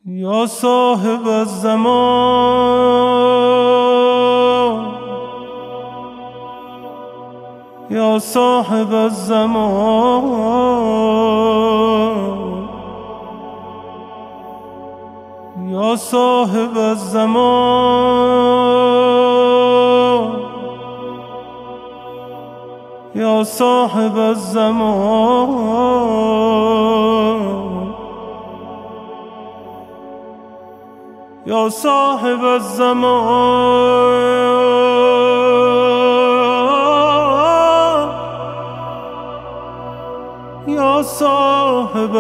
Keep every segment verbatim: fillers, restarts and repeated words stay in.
یا صاحب الزمان، یا صاحب الزمان، یا صاحب الزمان، یا صاحب الزمان، یا صاحب الزمان، یا صاحب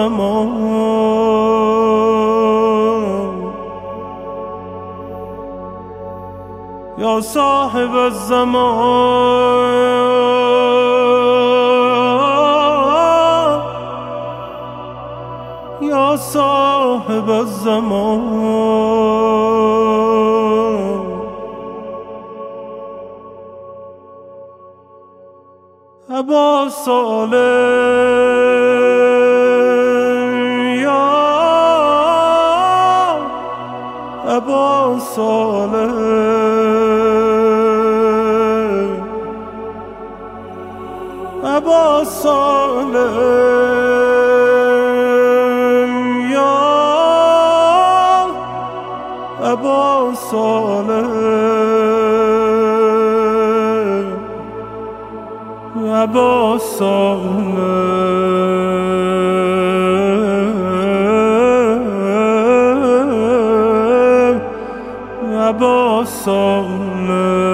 الزمان، یا صاحب الزمان، یا صاحب الزمان. ابا صالح یا ابا صالح، ابا صالح یا ابا صالح، ابا صالح، ابا صالح.